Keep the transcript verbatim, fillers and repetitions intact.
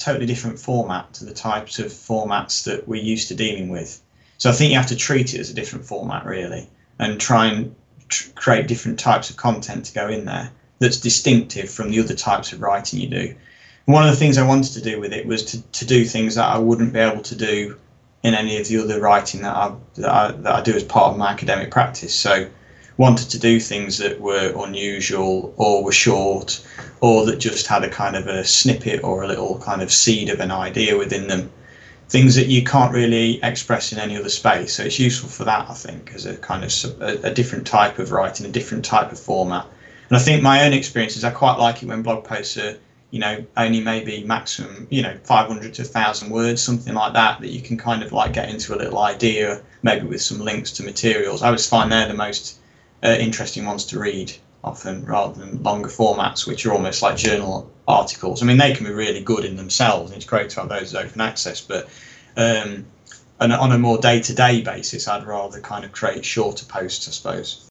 totally different format to the types of formats that we're used to dealing with. So I think you have to treat it as a different format, really, and try and tr- create different types of content to go in there that's distinctive from the other types of writing you do. And one of the things I wanted to do with it was to, to do things that I wouldn't be able to do in any of the other writing that I, that I, that I do as part of my academic practice. So wanted to do things that were unusual or were short or that just had a kind of a snippet or a little kind of seed of an idea within them. Things that you can't really express in any other space. So it's useful for that, I think, as a kind of a, a different type of writing, a different type of format. And I think my own experience is I quite like it when blog posts are, you know, only maybe maximum, you know, five hundred to one thousand words, something like that, that you can kind of like get into a little idea, maybe with some links to materials. I always find they're the most uh, interesting ones to read often, rather than longer formats, which are almost like journal articles. I mean, they can be really good in themselves, and it's great to have those as open access, but um, on a, on a more day-to-day basis, I'd rather kind of create shorter posts, I suppose.